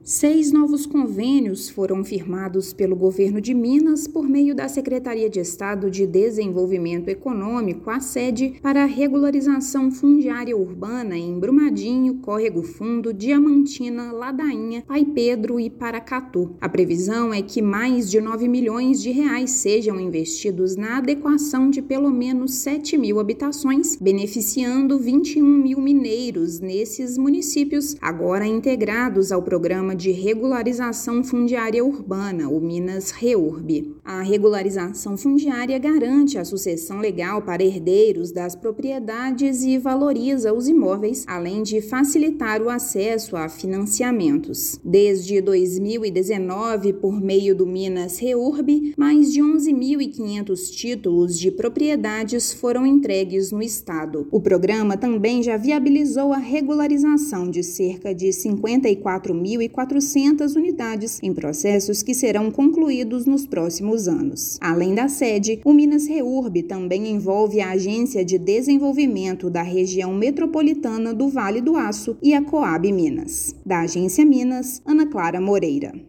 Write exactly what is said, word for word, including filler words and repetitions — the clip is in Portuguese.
Seis novos convênios foram firmados pelo governo de Minas por meio da Secretaria de Estado de Desenvolvimento Econômico, a SEDE, para a regularização fundiária urbana em Brumadinho, Córrego Fundo, Diamantina, Ladainha, Pai Pedro e Paracatu. A previsão é que mais de nove milhões de reais sejam investidos na adequação de pelo menos sete mil habitações, beneficiando vinte e um mil mineiros nesses municípios, agora integrados ao programa de regularização fundiária urbana, o Minas REURB. A regularização fundiária garante a sucessão legal para herdeiros das propriedades e valoriza os imóveis, além de facilitar o acesso a financiamentos. Desde dois mil e dezenove, por meio do Minas REURB, mais de onze mil e quinhentos títulos de propriedades foram entregues no estado. O programa também já viabilizou a regularização de cerca de cinquenta e quatro mil e quatrocentas unidades em processos que serão concluídos nos próximos anos. Além da SEDE, o Minas REURB também envolve a Agência de Desenvolvimento da Região Metropolitana do Vale do Aço e a Coab Minas. Da Agência Minas, Ana Clara Moreira.